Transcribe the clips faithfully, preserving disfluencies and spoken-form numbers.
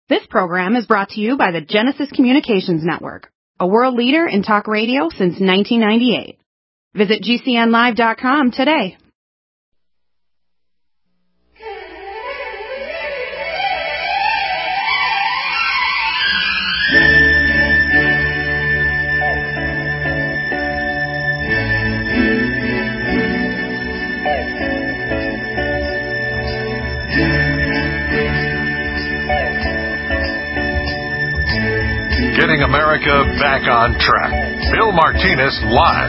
This program is brought to you by the Genesis Communications Network, a world leader in talk radio since nineteen ninety-eight. Visit G C N live dot com today. Getting America back on track. Bill Martinez live.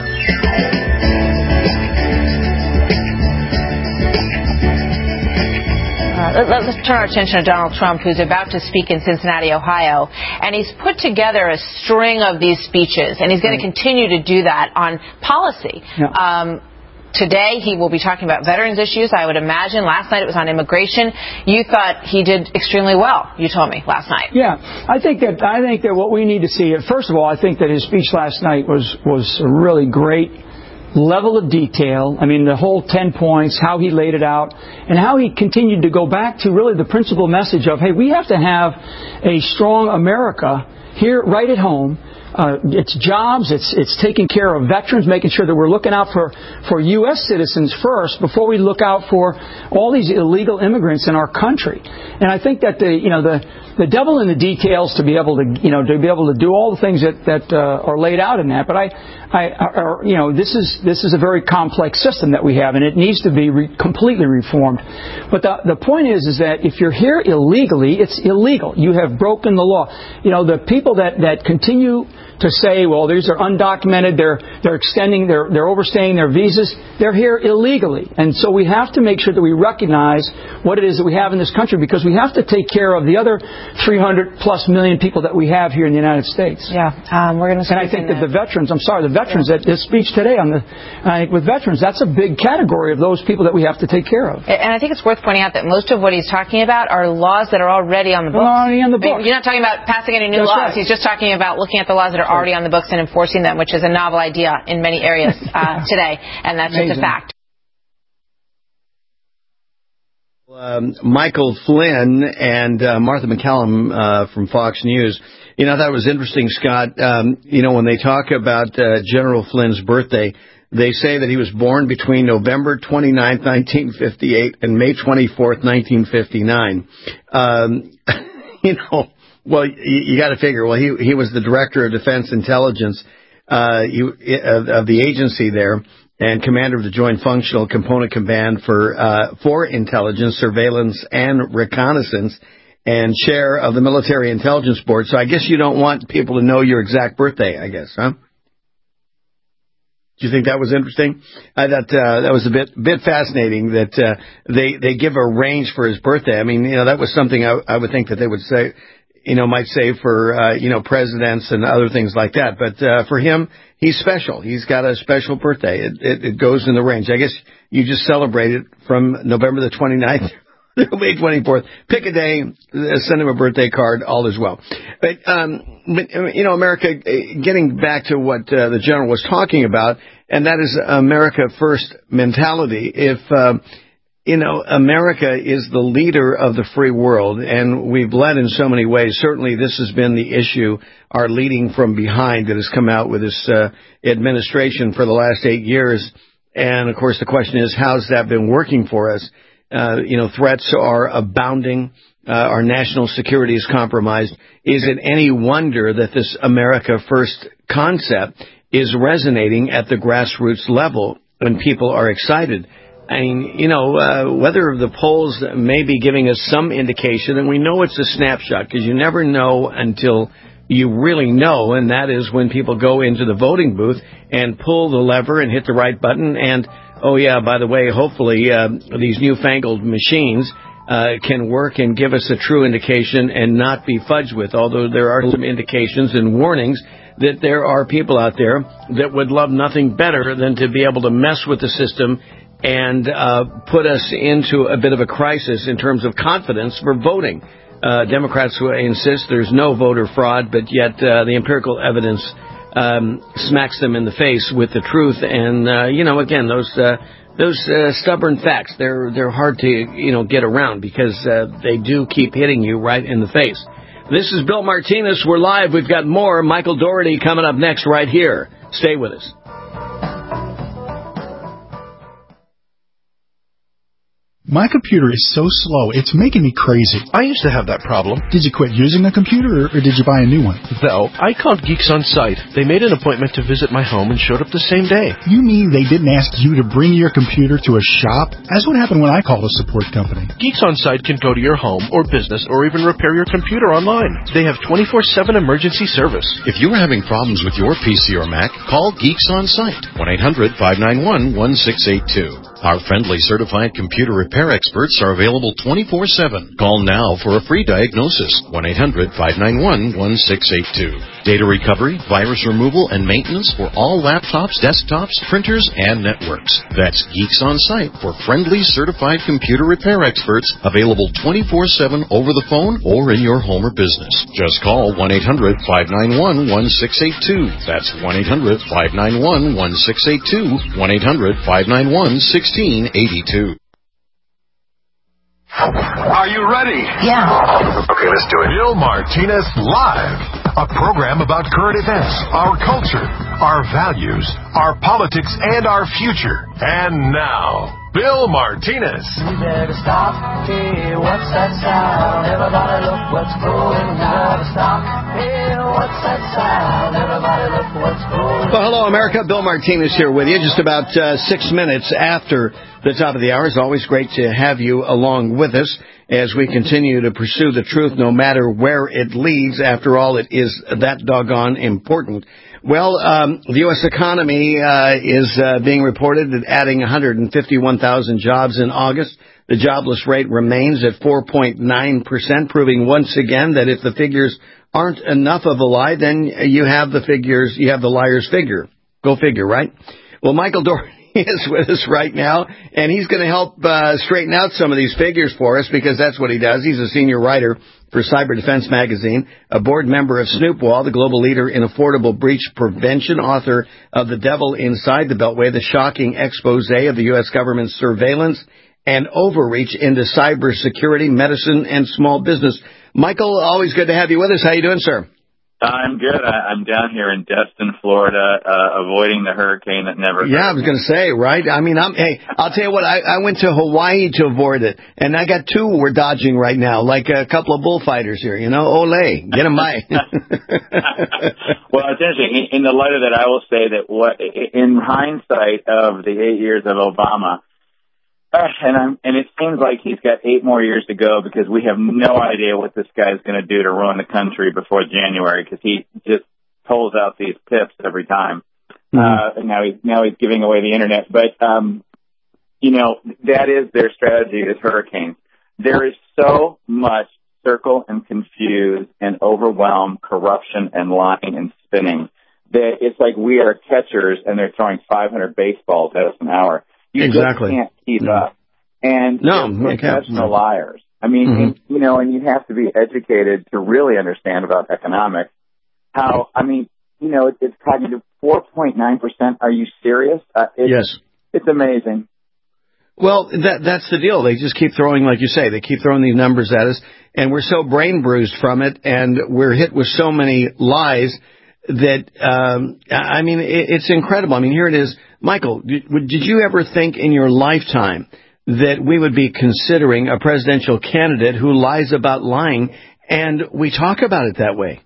Uh, let, let's turn our attention to Donald Trump, who's about to speak in Cincinnati, Ohio. And he's put together a string of these speeches, and he's going to continue to do that on policy. Yeah. Um, Today, he will be talking about veterans issues, I would imagine. Last night, it was on immigration. You thought he did extremely well, you told me, last night. Yeah. I think that I think that what we need to see, first of all, I think that his speech last night was, was a really great level of detail. I mean, the whole ten points, how he laid it out, and how he continued to go back to really the principal message of, hey, we have to have a strong America here right at home. Uh, it's jobs, it's it's taking care of veterans, making sure that we're looking out for, for U S citizens first before we look out for all these illegal immigrants in our country. And I think that the you know the the devil in the details to be able to you know to be able to do all the things that that uh, are laid out in that. But I I are, you know this is this is a very complex system that we have, and it needs to be re- completely reformed. But the the point is is that if you're here illegally, it's illegal. You have broken the law. You know the people that that continue to say, well, these are undocumented, they're they're extending, they're they're overstaying their visas, they're here illegally. And so we have to make sure that we recognize what it is that we have in this country, because we have to take care of the other three hundred plus million people that we have here in the United States. Yeah, um, we're going to. And I think that the veterans, I'm sorry, the veterans, yeah. that this speech today on the, I think with veterans, that's a big category of those people that we have to take care of. And I think it's worth pointing out that most of what he's talking about are laws that are already on the books. Already on the books. I mean, you're not talking about passing any new that's laws. Right. He's just talking about looking at the laws that are already on the books and enforcing them, which is a novel idea in many areas uh, today, and that's Amazing. Just a fact. Um, Michael Flynn and uh, Martha McCallum uh, from Fox News. You know, that was interesting, Scott. Um, you know, when they talk about uh, General Flynn's birthday, they say that he was born between November twenty-ninth, nineteen fifty-eight and May twenty-fourth, nineteen fifty-nine. Um, you know, well, you, you got to figure, well, he he was the director of Defense Intelligence uh, you, of, of the agency there, and commander of the Joint Functional Component Command for uh, for Intelligence, Surveillance, and Reconnaissance, and chair of the Military Intelligence Board. So I guess you don't want people to know your exact birthday, I guess, huh? Do you think that was interesting? I thought uh, that was a bit bit fascinating that uh, they they give a range for his birthday. I mean, you know, that was something I, I would think that they would say, you know, might say for uh, you know presidents and other things like that. But uh, for him, he's special. He's got a special birthday. It, it, it goes in the range. I guess you just celebrate it from November the twenty-ninth through May twenty-fourth. Pick a day, send him a birthday card, all is well. But, um, but you know, America, getting back to what uh, the general was talking about, and that is America First mentality. If, uh, you know, America is the leader of the free world, and we've led in so many ways. Certainly this has been the issue, our leading from behind that has come out with this uh, administration for the last eight years. And, of course, the question is, how's that been working for us? Uh, you know, threats are abounding. Uh, our national security is compromised. Is it any wonder that this America First concept is resonating at the grassroots level when people are excited? I mean, you know, uh, whether the polls may be giving us some indication, and we know it's a snapshot because you never know until you really know, and that is when people go into the voting booth and pull the lever and hit the right button. And, oh, yeah, by the way, hopefully uh, these newfangled machines uh, can work and give us a true indication and not be fudged with, although there are some indications and warnings that there are people out there that would love nothing better than to be able to mess with the system and uh, put us into a bit of a crisis in terms of confidence for voting. Uh, Democrats who insist there's no voter fraud, but yet uh, the empirical evidence um, smacks them in the face with the truth. And, uh, you know, again, those uh, those uh, stubborn facts, they're they're hard to, you know, get around because uh, they do keep hitting you right in the face. This is Bill Martinez. We're live. We've got more Michael Dougherty coming up next right here. Stay with us. My computer is so slow, it's making me crazy. I used to have that problem. Did you quit using the computer, or, or did you buy a new one? No, I called Geeks On Site. They made an appointment to visit my home and showed up the same day. You mean they didn't ask you to bring your computer to a shop? That's what happened when I called a support company. Geeks On Site can go to your home or business or even repair your computer online. They have twenty-four seven emergency service. If you are having problems with your P C or Mac, call Geeks On Site, one eight hundred, five nine one, one six eight two. Our friendly certified computer repair experts are available twenty-four seven. Call now for a free diagnosis, one eight hundred, five nine one, one six eight two. Data recovery, virus removal, and maintenance for all laptops, desktops, printers, and networks. That's Geeks On Site for friendly certified computer repair experts, available twenty-four seven over the phone or in your home or business. Just call one eight hundred, five nine one, one six eight two. That's one eight hundred, five nine one, one six eight two, one eight hundred, five nine one, one six eight two. Are you ready? Yeah. Okay, let's do it. Bill Martinez Live, a program about current events, our culture, our values, our politics, and our future. And now, Bill Martinez. We better stop. Hey, what's that sound? Everybody look what's going on. Stop. Hey, what's that sound? Everybody look what's going on. Well, hello, America. Bill Martinez here with you. Just about uh, six minutes after the top of the hour. It's always great to have you along with us as we continue to pursue the truth no matter where it leads. After all, it is that doggone important. Well, um, the U S economy uh, is uh, being reported at adding one hundred fifty-one thousand jobs in August. The jobless rate remains at four point nine percent, proving once again that if the figures aren't enough of a lie, then you have the figures, you have the liar's figure. Go figure, right? Well, Michael Dougherty is with us right now, and he's going to help uh, straighten out some of these figures for us, because that's what he does. He's a senior writer for Cyber Defense Magazine, a board member of Snoopwall, the global leader in affordable breach prevention, author of The Devil Inside the Beltway, the shocking expose of the U S government's surveillance and overreach into cybersecurity, medicine, and small business. Michael, always good to have you with us. How you doing, sir? I'm good. I, I'm down here in Destin, Florida, uh, avoiding the hurricane that never. Yeah, I was going to say, right? I mean, I'm. Hey, I'll tell you what. I, I went to Hawaii to avoid it, and I got two we're dodging right now, like a couple of bullfighters here. You know, ole, get them by. Well, it's interesting. In, in the light of that, I will say that what, in hindsight of the eight years of Obama. Uh, and I'm, and it seems like he's got eight more years to go, because we have no idea what this guy is going to do to ruin the country before January, because he just pulls out these pips every time. Mm-hmm. Uh, and now he's, now he's giving away the internet. But, um, you know, that is their strategy, is hurricanes. There is so much circle and confuse and overwhelm, corruption and lying and spinning that it's like we are catchers and they're throwing five hundred baseballs at us an hour. You exactly. just can't keep no. up. And no, they're professional no. liars. I mean, mm-hmm. and, you know, and you have to be educated to really understand about economics. How, I mean, you know, it, it's cognitive four point nine percent. Are you serious? Uh, it's, yes. It's amazing. Well, that that's the deal. They just keep throwing, like you say, they keep throwing these numbers at us, and we're so brain bruised from it, and we're hit with so many lies that, um, I mean, it, it's incredible. I mean, here it is. Michael, did, did you ever think in your lifetime that we would be considering a presidential candidate who lies about lying, and we talk about it that way?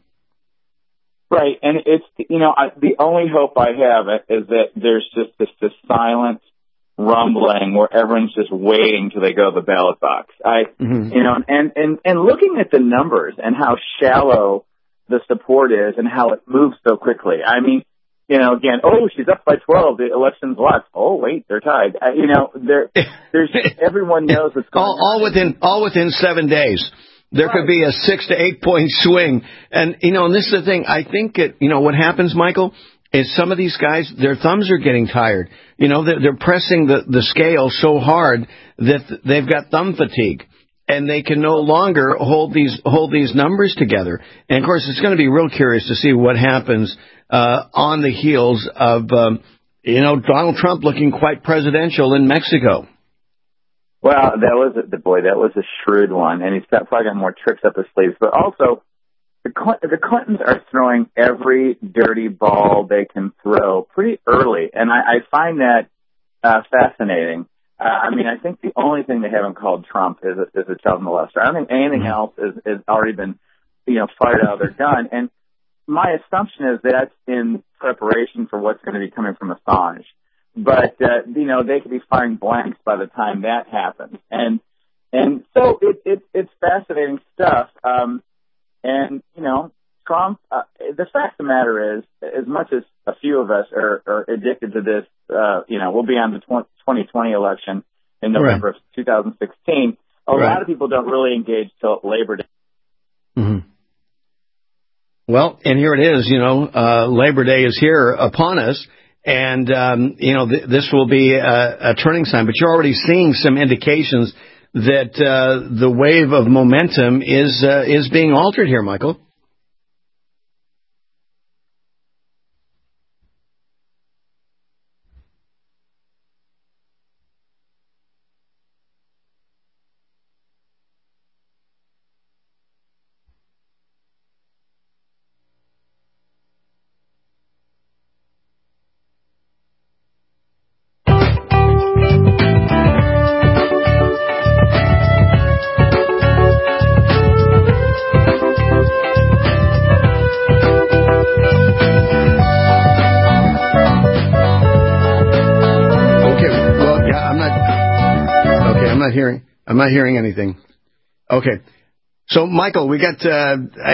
Right, and it's, you know, I, the only hope I have is that there's just this, this silent rumbling where everyone's just waiting till they go to the ballot box. I, mm-hmm. you know, and, and, and looking at the numbers and how shallow the support is and how it moves so quickly. I mean, you know, again, oh, she's up by twelve. The election's lost. Oh, wait, they're tied. Uh, you know, there, there's everyone knows what's going all, on. All within, all within seven days. There right. could be a six to eight point swing. And, you know, and this is the thing. I think, it, you know, what happens, Michael, is some of these guys, their thumbs are getting tired. You know, they're, they're pressing the, the scale so hard that they've got thumb fatigue. And they can no longer hold these hold these numbers together. And, of course, it's going to be real curious to see what happens uh, on the heels of, um, you know, Donald Trump looking quite presidential in Mexico. Well, that was, a, boy, that was a shrewd one. And he's got, probably got more tricks up his sleeves. But also, the, Cl- the Clintons are throwing every dirty ball they can throw pretty early, and I, I find that uh, fascinating. Uh, I mean, I think the only thing they haven't called Trump is a, is a child molester. I don't think anything else is, is already been, you know, fired out of their gun. And my assumption is that's in preparation for what's going to be coming from Assange. But, uh, you know, they could be firing blanks by the time that happens. And, and so it, it, it's fascinating stuff. Um, and, you know, Trump, uh, the fact of the matter is, as much as a few of us are, are addicted to this, uh, you know, we'll be on the twenty twenty election in November right. of two thousand sixteen. A right. lot of people don't really engage till Labor Day. Mm-hmm. Well, and here it is, you know, uh, Labor Day is here upon us. And, um, you know, th- this will be a, a turning sign. But you're already seeing some indications that uh, the wave of momentum is uh, is being altered here, Michael. Hearing, I'm not hearing anything. Okay. So, Michael, we got, uh, I,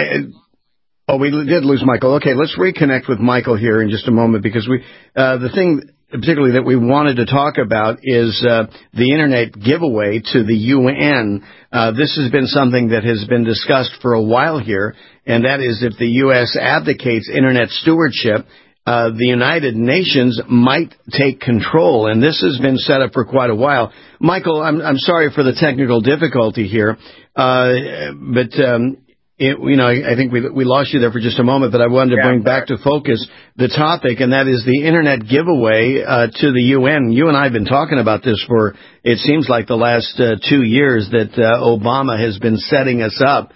oh, we did lose Michael. Okay, let's reconnect with Michael here in just a moment because we, uh, the thing particularly that we wanted to talk about is, uh, the Internet giveaway to the U N. Uh, this has been something that has been discussed for a while here, and that is if the U S abdicates Internet stewardship, Uh, the United Nations might take control, and this has been set up for quite a while. Michael, I'm, I'm sorry for the technical difficulty here, uh, but um, it, you know, I, I think we we lost you there for just a moment. But I wanted to yeah, bring back to focus the topic, and that is the Internet giveaway uh, to the U N. You and I have been talking about this for it seems like the last uh, two years that uh, Obama has been setting us up.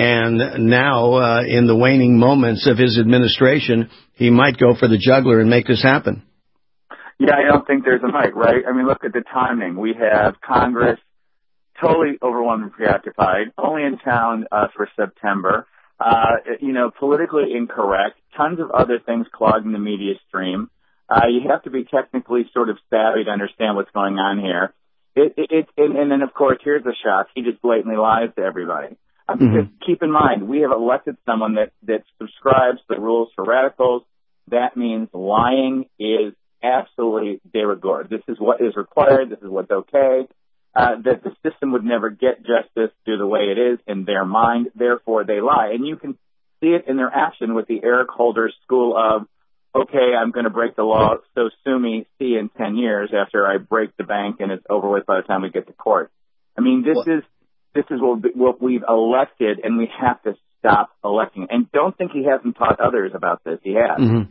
And now, uh, in the waning moments of his administration, he might go for the jugular and make this happen. Yeah, I don't think there's a might, right? I mean, look at the timing. We have Congress totally overwhelmed and preoccupied, only in town uh, for September. Uh, you know, politically incorrect, tons of other things clogging the media stream. Uh, you have to be technically sort of savvy to understand what's going on here. It, it, it, and, and then, of course, here's the shock. He just blatantly lies to everybody. Uh, because mm-hmm. keep in mind, we have elected someone that, that subscribes to the rules for radicals. That means lying is absolutely de rigueur. This is what is required. This is what's okay. Uh, that the system would never get justice due the way it is in their mind. Therefore, they lie. And you can see it in their action with the Eric Holder school of, okay, I'm going to break the law, so sue me, see you in ten years after I break the bank and it's over with by the time we get to court. I mean, this what? is... This is what, what we've elected, and we have to stop electing. And don't think he hasn't taught others about this. He has. Mm-hmm.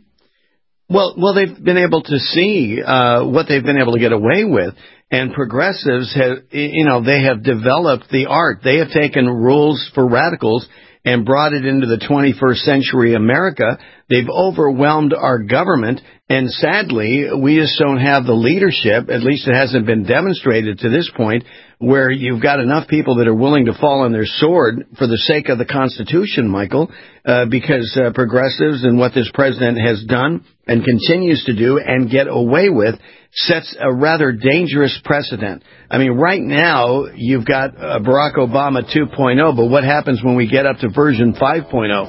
Well, well, they've been able to see uh, what they've been able to get away with, and progressives have, you know, they have developed the art. They have taken rules for radicals and brought it into the twenty-first century America. They've overwhelmed our government, and sadly, we just don't have the leadership, at least it hasn't been demonstrated to this point, where you've got enough people that are willing to fall on their sword for the sake of the Constitution, Michael, uh, because uh, progressives and what this president has done and continues to do and get away with sets a rather dangerous precedent. I mean, right now, you've got uh, Barack Obama two point oh, but what happens when we get up to version five point oh?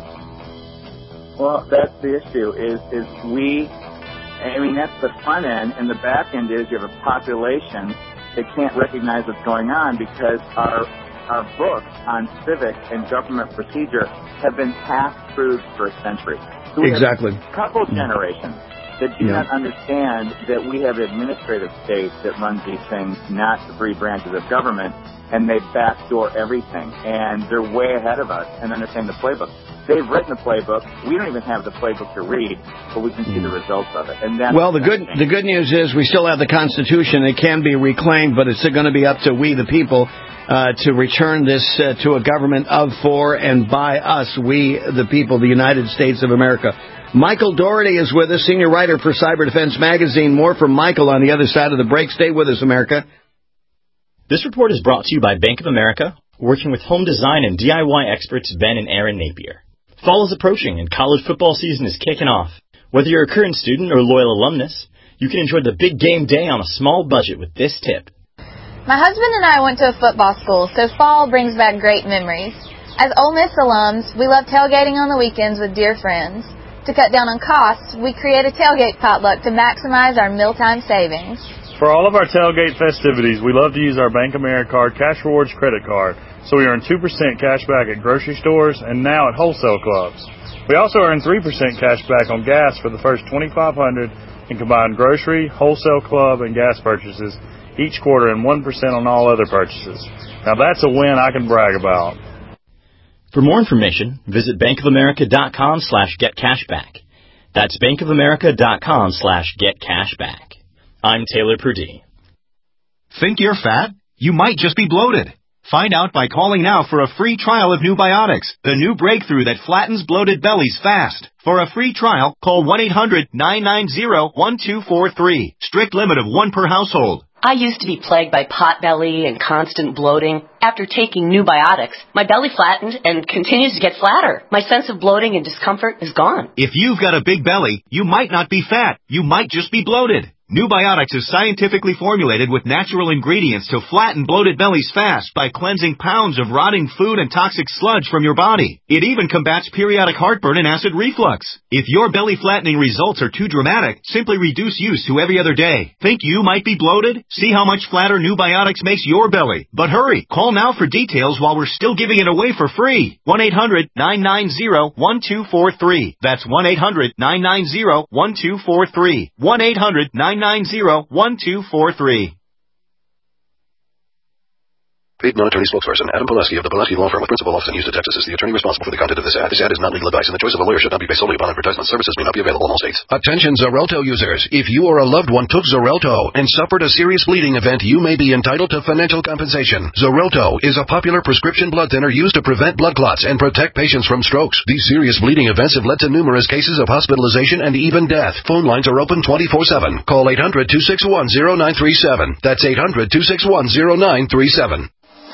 Well, that's the issue, is, is we, I mean, that's the front end, and the back end is you have a population that can't recognize what's going on because our our books on civic and government procedure have been passed through for a century. So exactly. A couple generations that do yeah. not understand that we have an administrative state that runs these things, not the three branches of government. and they backdoor everything, and they're way ahead of us and understand the playbook. They've written the playbook. We don't even have the playbook to read, but we can see the results of it. And that's well, the good the good news is we still have the Constitution. It can be reclaimed, but it's going to be up to we, the people, uh, to return this uh, to a government of, for, and by us, we, the people, the United States of America. Michael Dougherty is with us, senior writer for Cyber Defense Magazine. More from Michael on the other side of the break. Stay with us, America. This report is brought to you by Bank of America, working with home design and D I Y experts Ben and Aaron Napier. Fall is approaching and college football season is kicking off. Whether you're a current student or loyal alumnus, you can enjoy the big game day on a small budget with this tip. My husband and I went to a football school, so fall brings back great memories. As Ole Miss alums, we love tailgating on the weekends with dear friends. To cut down on costs, we create a tailgate potluck to maximize our mealtime savings. For all of our tailgate festivities, we love to use our Bank Americard Cash Rewards credit card, so we earn two percent cash back at grocery stores and now at wholesale clubs. We also earn three percent cash back on gas for the first twenty-five hundred dollars in combined grocery, wholesale club, and gas purchases each quarter, and one percent on all other purchases. Now that's a win I can brag about. For more information, visit bankofamerica.com slash getcashback. That's bankofamerica.com slash getcashback. I'm Taylor Purdie. Think you're fat? You might just be bloated. Find out by calling now for a free trial of New Biotics, the new breakthrough that flattens bloated bellies fast. For a free trial, call one eight hundred nine nine zero one two four three. Strict limit of one per household. I used to be plagued by potbelly and constant bloating. After taking New Biotics, my belly flattened and continues to get flatter. My sense of bloating and discomfort is gone. If you've got a big belly, you might not be fat. You might just be bloated. New Biotics is scientifically formulated with natural ingredients to flatten bloated bellies fast by cleansing pounds of rotting food and toxic sludge from your body. It even combats periodic heartburn and acid reflux. If your belly flattening results are too dramatic, simply reduce use to every other day. Think you might be bloated? See how much flatter New Biotics makes your belly. But hurry, call now for details while we're still giving it away for free. one eight hundred nine nine zero one two four three. That's one eight hundred nine nine zero one two four three. one eight hundred nine nine zero one two four three. Paid non-attorney spokesperson Adam Pileski of the Pileski Law Firm with principal office in Houston, Texas is the attorney responsible for the content of this ad. This ad is not legal advice, and the choice of a lawyer should not be based solely upon advertisement. Services may not be available in all states. Attention Xarelto users. If you or a loved one took Xarelto and suffered a serious bleeding event, you may be entitled to financial compensation. Xarelto is a popular prescription blood thinner used to prevent blood clots and protect patients from strokes. These serious bleeding events have led to numerous cases of hospitalization and even death. Phone lines are open twenty-four seven. Call eight hundred two six one zero nine three seven. That's eight hundred two six one zero nine three seven.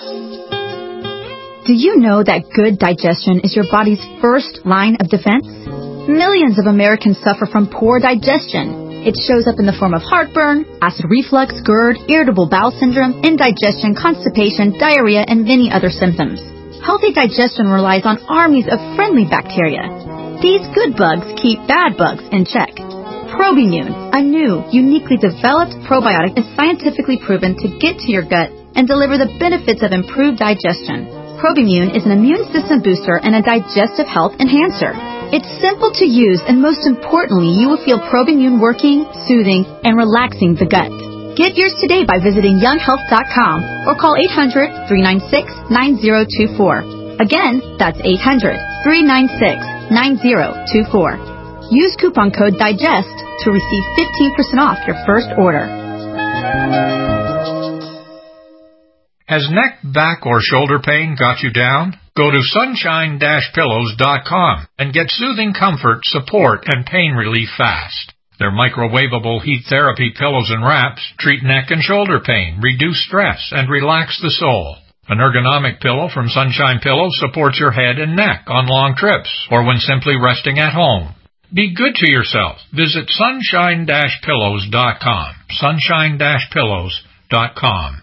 Do you know that good digestion is your body's first line of defense? Millions of Americans suffer from poor digestion. It shows up in the form of heartburn, acid reflux, GERD, irritable bowel syndrome, indigestion, constipation, diarrhea, and many other symptoms. Healthy digestion relies on armies of friendly bacteria. These good bugs keep bad bugs in check. Probimune, a new, uniquely developed probiotic, is scientifically proven to get to your gut and deliver the benefits of improved digestion. Probimune is an immune system booster and a digestive health enhancer. It's simple to use, and most importantly, you will feel Probimune working, soothing, and relaxing the gut. Get yours today by visiting young health dot com or call eight hundred three nine six nine zero two four. Again, that's eight hundred three nine six nine zero two four. Use coupon code DIGEST to receive fifteen percent off your first order. Has neck, back, or shoulder pain got you down? Go to sunshine dash pillows dot com and get soothing comfort, support, and pain relief fast. Their microwavable heat therapy pillows and wraps treat neck and shoulder pain, reduce stress, and relax the soul. An ergonomic pillow from Sunshine Pillows supports your head and neck on long trips or when simply resting at home. Be good to yourself. Visit sunshine dash pillows dot com. sunshine dash pillows dot com.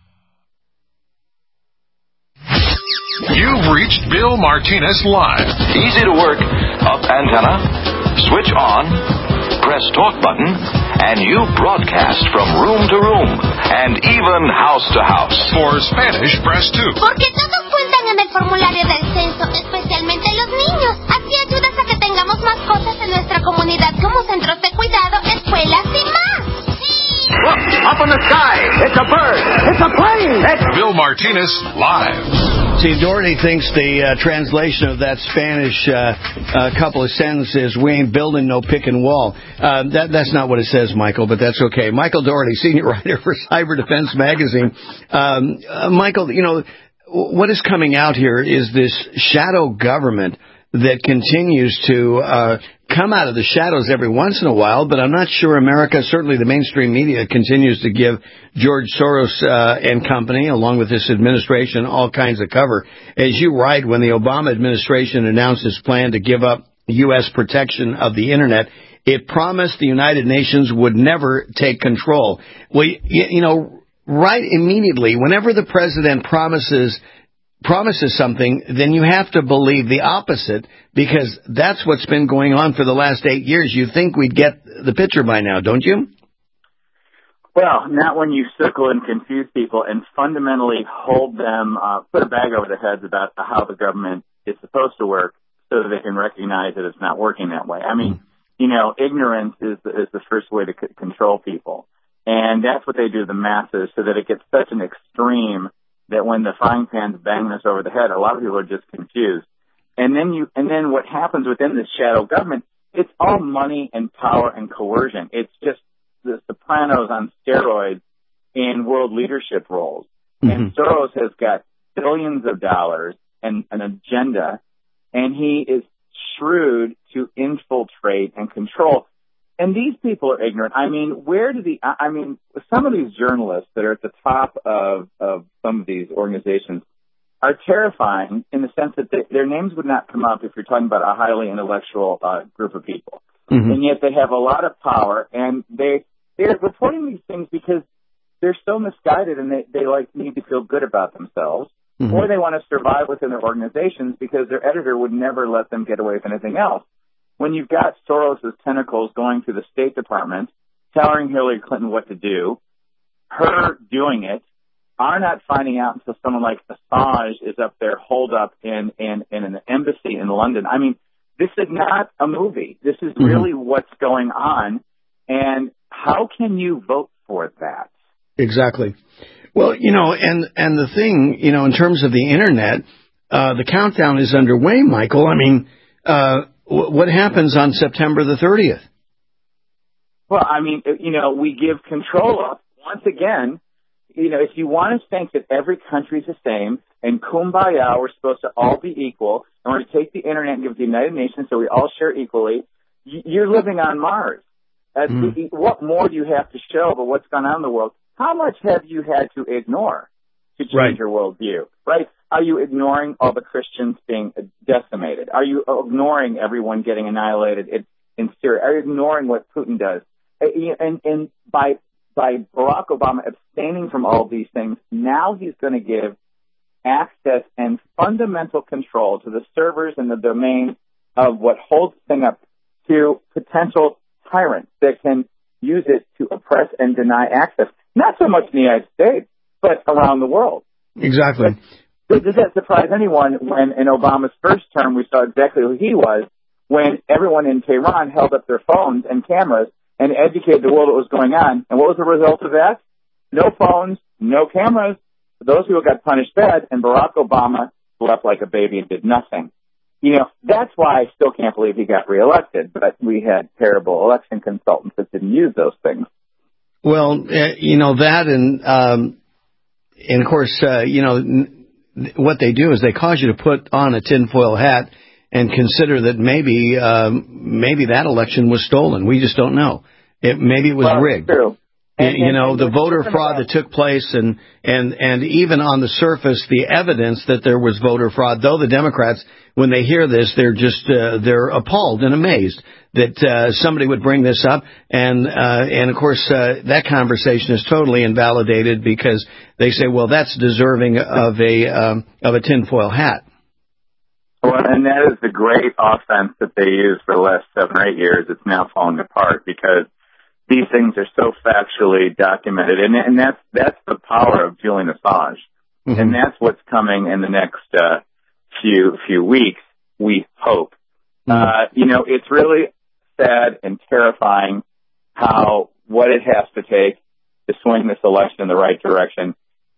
You've reached Bill Martinez Live. Easy to work. Up antenna, switch on, press talk button, and you broadcast from room to room and even house to house. For Spanish, press two. Porque todos cuentan en el formulario del censo, especialmente los niños. Así ayudas a que tengamos más cosas en nuestra comunidad como centros de cuidado, escuelas y más. Look, up in the sky. It's a bird. It's a plane. It's Bill Martinez. Martinez Live. See, Doherty thinks the uh, translation of that Spanish uh, uh, couple of sentences, we ain't building no pick and wall. Uh, that, that's not what it says, Michael, but that's okay. Michael Doherty, senior writer for Cyber Defense Magazine. Um, uh, Michael, you know, what is coming out here is this shadow government that continues to uh, come out of the shadows every once in a while, but I'm not sure America, certainly the mainstream media, continues to give George Soros uh, and company, along with this administration, all kinds of cover. As you write, when the Obama administration announced its plan to give up U S protection of the Internet, it promised the United Nations would never take control. Well, you, you know, right immediately, whenever the president promises promises something, then you have to believe the opposite, because that's what's been going on for the last eight years. You think we'd get the picture by now, don't you? Well, not when you circle and confuse people and fundamentally hold them, uh, put a bag over their heads about how the government is supposed to work so that they can recognize that it's not working that way. I mean, you know, ignorance is the, is the first way to c- control people. And that's what they do to the masses, so that it gets such an extreme that when the frying pan's banging us over the head, a lot of people are just confused. And then you, and then what happens within this shadow government, it's all money and power and coercion. It's just the Sopranos on steroids in world leadership roles. Mm-hmm. And Soros has got billions of dollars and an agenda, and he is shrewd to infiltrate and control. And these people are ignorant. I mean, where do the, I mean, some of these journalists that are at the top of, of some of these organizations are terrifying in the sense that they, their names would not come up if you're talking about a highly intellectual uh, group of people. Mm-hmm. And yet they have a lot of power, and they, they're reporting these things because they're so misguided, and they, they like need to feel good about themselves, mm-hmm. or they want to survive within their organizations because their editor would never let them get away with anything else. When you've got Soros' tentacles going through the State Department, telling Hillary Clinton what to do, her doing it, are not finding out until someone like Assange is up there holed up in, in, in an embassy in London. I mean, this is not a movie. This is mm-hmm. really what's going on. And how can you vote for that? Exactly. Well, you know, and, and the thing, you know, in terms of the Internet, uh, the countdown is underway, Michael. I mean, uh, what happens on September the thirtieth? Well, I mean, you know, we give control up. Once again, you know, if you want to think that every country is the same and kumbaya, we're supposed to all be equal, and we're to take the Internet and give it to the United Nations so we all share equally, you're living on Mars. Uh, mm. What more do you have to show about what's going on in the world? How much have you had to ignore to change right. your worldview, right? Are you ignoring all the Christians being decimated? Are you ignoring everyone getting annihilated in, in Syria? Are you ignoring what Putin does? And, and by by Barack Obama abstaining from all of these things, now he's going to give access and fundamental control to the servers and the domain of what holds the thing up to potential tyrants that can use it to oppress and deny access. Not so much in the United States, but around the world. Exactly. But does that surprise anyone when in Obama's first term we saw exactly who he was, when everyone in Tehran held up their phones and cameras and educated the world what was going on? And what was the result of that? No phones, no cameras. Those people got punished bad, and Barack Obama slept like a baby and did nothing. You know, that's why I still can't believe he got reelected, but we had terrible election consultants that didn't use those things. Well, uh, you know, that and, um, and of course, uh, you know, n- what they do is they cause you to put on a tinfoil hat and consider that maybe, um, maybe that election was stolen. We just don't know. It, maybe it was well, rigged. True. And, you and, know, and the voter fraud that took place, and, and, and even on the surface, the evidence that there was voter fraud, though the Democrats, when they hear this, they're just, uh, they're appalled and amazed that, uh, somebody would bring this up. And, uh, and of course, uh, that conversation is totally invalidated because they say, well, that's deserving of a, um, of a tinfoil hat. Well, and that is the great offense that they used for the last seven or eight years. It's now falling apart because these things are so factually documented, and, and that's that's the power of Julian Assange, mm-hmm. and that's what's coming in the next uh, few few weeks. We hope. Mm-hmm. Uh, you know, it's really sad and terrifying how what it has to take to swing this election in the right direction,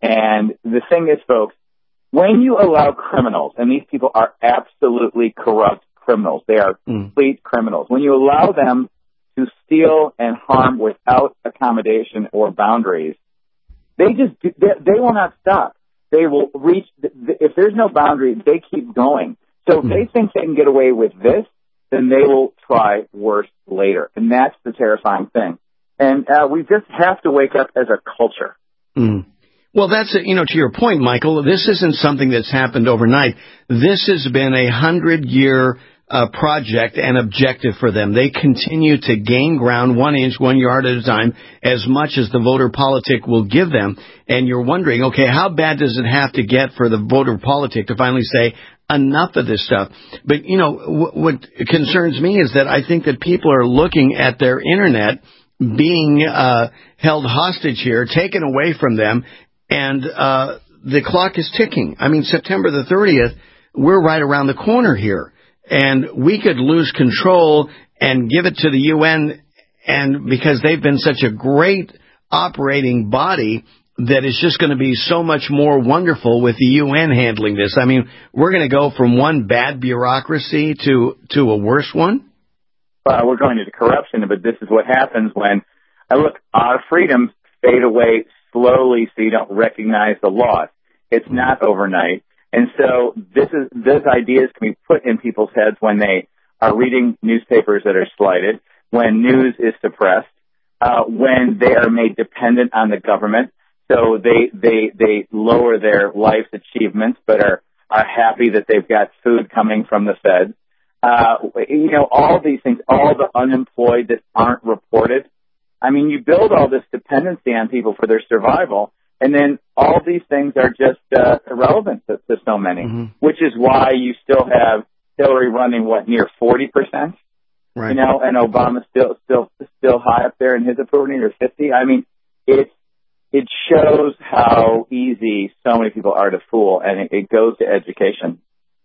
And the thing is, folks, when you allow criminals, and these people are absolutely corrupt criminals, they are mm. complete criminals. When you allow them to steal and harm without accommodation or boundaries, they just they, they will not stop. They will reach. If there's no boundary, they keep going. So if mm. they think they can get away with this, then they will try worse later, and that's the terrifying thing. And uh, we just have to wake up as a culture. Mm. Well, that's, you know, to your point, Michael, this isn't something that's happened overnight. This has been a hundred-year uh, project and objective for them. They continue to gain ground one inch, one yard at a time, as much as the voter politic will give them. And you're wondering, okay, how bad does it have to get for the voter politic to finally say, enough of this stuff? But, you know, w- what concerns me is that I think that people are looking at their Internet being uh, held hostage here, taken away from them, and uh, the clock is ticking. I mean, September the thirtieth, we're right around the corner here. And we could lose control and give it to the U N, and because they've been such a great operating body that is just going to be so much more wonderful with the U N handling this. I mean, we're going to go from one bad bureaucracy to, to a worse one? Uh, we're going into corruption, but this is what happens when, I look, our freedoms fade away slowly so you don't recognize the loss. It's not overnight. And so this is, these ideas can be put in people's heads when they are reading newspapers that are slighted, when news is suppressed, uh, when they are made dependent on the government. So they, they, they lower their life's achievements, but are, are happy that they've got food coming from the Fed. Uh, you know, all these things, all the unemployed that aren't reported. I mean, you build all this dependency on people for their survival, and then all these things are just uh, irrelevant to, to so many, mm-hmm. which is why you still have Hillary running, what, near forty percent? Right. You know, and Obama still still still high up there in his approval, near fifty. I mean, it's it shows how easy so many people are to fool, and it, it goes to education.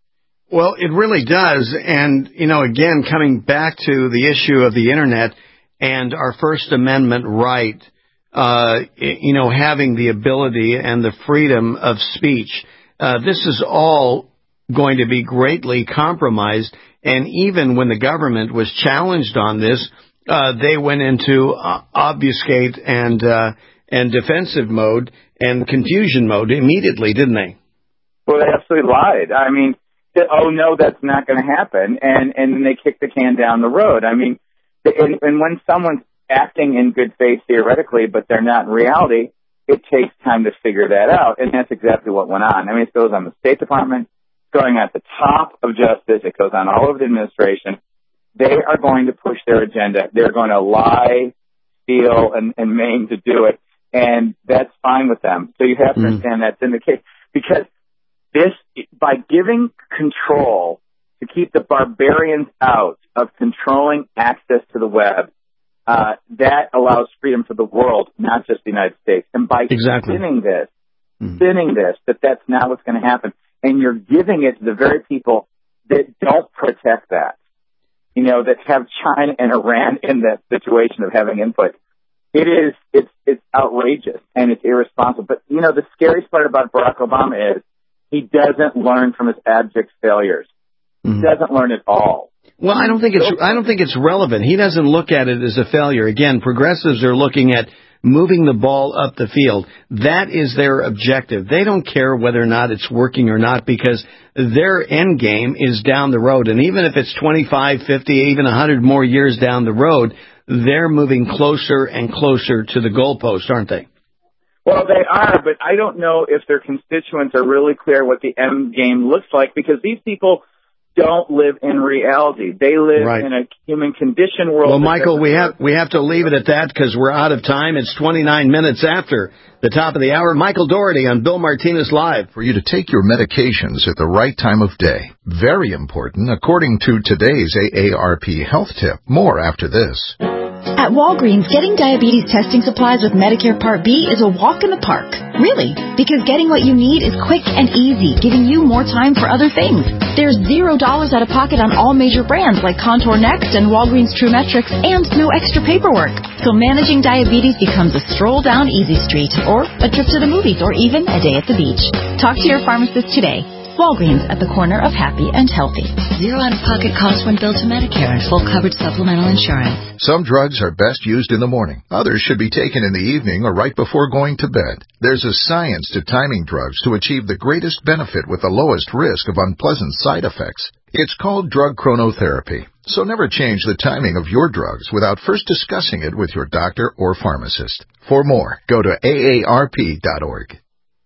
Well, it really does. And, you know, again, coming back to the issue of the Internet and our First Amendment right, uh, you know, having the ability and the freedom of speech, uh, this is all going to be greatly compromised. And even when the government was challenged on this, uh, they went into uh, obfuscate and, uh, and defensive mode and confusion mode immediately, didn't they? Well, they absolutely lied. I mean, oh, no, that's not going to happen, and, and then they kick the can down the road. I mean, and, and when someone's acting in good faith theoretically, but they're not in reality, it takes time to figure that out, and that's exactly what went on. I mean, it goes on the State Department, it's going at the top of justice, it goes on all over the administration. They are going to push their agenda. They're going to lie, steal, and, and maim to do it, and that's fine with them. So you have to mm. understand that's in the case, because this, by giving control to keep the barbarians out of controlling access to the web, uh, that allows freedom for the world, not just the United States. And by exactly. spinning this, mm-hmm. spinning this, that that's not what's going to happen, and you're giving it to the very people that don't protect that, you know, that have China and Iran in that situation of having input. It is, it's, it's outrageous and it's irresponsible. But, you know, the scariest part about Barack Obama is, he doesn't learn from his abject failures. He mm-hmm. doesn't learn at all. Well, I don't think it's I don't think it's relevant. He doesn't look at it as a failure. Again, progressives are looking at moving the ball up the field. That is their objective. They don't care whether or not it's working or not, because their end game is down the road. And even if it's twenty-five, fifty, even one hundred more years down the road, they're moving closer and closer to the goalpost, aren't they? Well, they are, but I don't know if their constituents are really clear what the end game looks like, because these people don't live in reality. They live right. in a human condition world. Well, Michael, we have we have to leave it at that because we're out of time. It's twenty-nine minutes after the top of the hour. Michael Dougherty on Bill Martinez Live. For you to take your medications at the right time of day. Very important, according to today's A A R P health tip. More after this. At Walgreens, getting diabetes testing supplies with Medicare Part B is a walk in the park. Really, because getting what you need is quick and easy, giving you more time for other things. There's zero dollars out of pocket on all major brands like Contour Next and Walgreens TrueMetrics, and no extra paperwork. So managing diabetes becomes a stroll down Easy Street, or a trip to the movies, or even a day at the beach. Talk to your pharmacist today. Walgreens, at the corner of happy and healthy. Zero out-of-pocket costs when billed to Medicare and full coverage supplemental insurance. Some drugs are best used in the morning. Others should be taken in the evening or right before going to bed. There's a science to timing drugs to achieve the greatest benefit with the lowest risk of unpleasant side effects. It's called drug chronotherapy. So never change the timing of your drugs without first discussing it with your doctor or pharmacist. For more, go to A A R P dot org.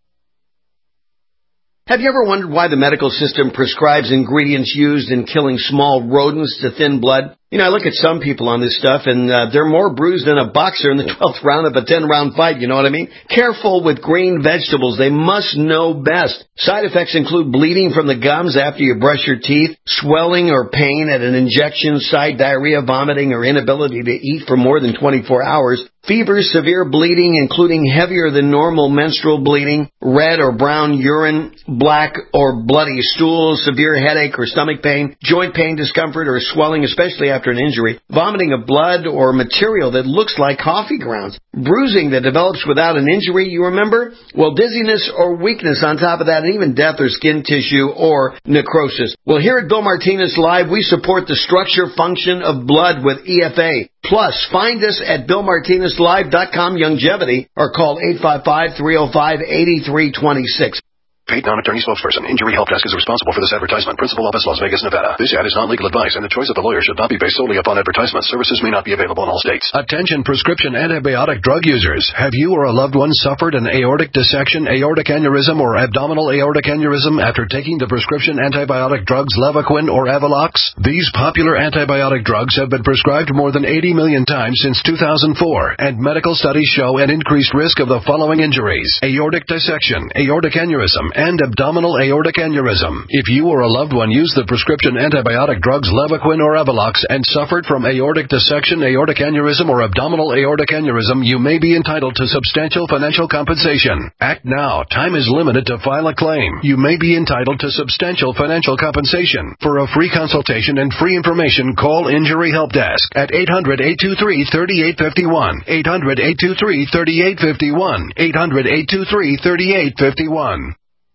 Have you ever wondered why the medical system prescribes ingredients used in killing small rodents to thin blood? You know, I look at some people on this stuff, and uh, they're more bruised than a boxer in the twelfth round of a ten-round fight, you know what I mean? Careful with green vegetables. They must know best. Side effects include bleeding from the gums after you brush your teeth, swelling or pain at an injection site, diarrhea, vomiting, or inability to eat for more than twenty-four hours, fever, severe bleeding, including heavier than normal menstrual bleeding, red or brown urine, black or bloody stool, severe headache or stomach pain, joint pain, discomfort, or swelling, especially after an injury, vomiting of blood or material that looks like coffee grounds, bruising that develops without an injury, you remember? Well, dizziness or weakness on top of that, and even death or skin tissue or necrosis. Well, here at Bill Martinez Live, we support the structure function of blood with E F A. Plus, find us at Bill Martinez Live dot com Longevity or call eight five five, three oh five, eight three two six. Paid non-attorney spokesperson. Injury Help Desk is responsible for this advertisement. Principal office, Las Vegas, Nevada. This ad is not legal advice, and the choice of the lawyer should not be based solely upon advertisement. Services may not be available in all states. Attention prescription antibiotic drug users. Have you or a loved one suffered an aortic dissection, aortic aneurysm, or abdominal aortic aneurysm after taking the prescription antibiotic drugs Levaquin or Avelox? These popular antibiotic drugs have been prescribed more than eighty million times since two thousand four, and medical studies show an increased risk of the following injuries: aortic dissection, aortic aneurysm, and abdominal aortic aneurysm. If you or a loved one used the prescription antibiotic drugs Levaquin or Avelox and suffered from aortic dissection, aortic aneurysm, or abdominal aortic aneurysm, you may be entitled to substantial financial compensation. Act now. Time is limited to file a claim. You may be entitled to substantial financial compensation. For a free consultation and free information, call Injury Help Desk at eight hundred, eight two three, three eight five one, eight hundred, eight two three, three eight five one, eight hundred, eight two three, three eight five one.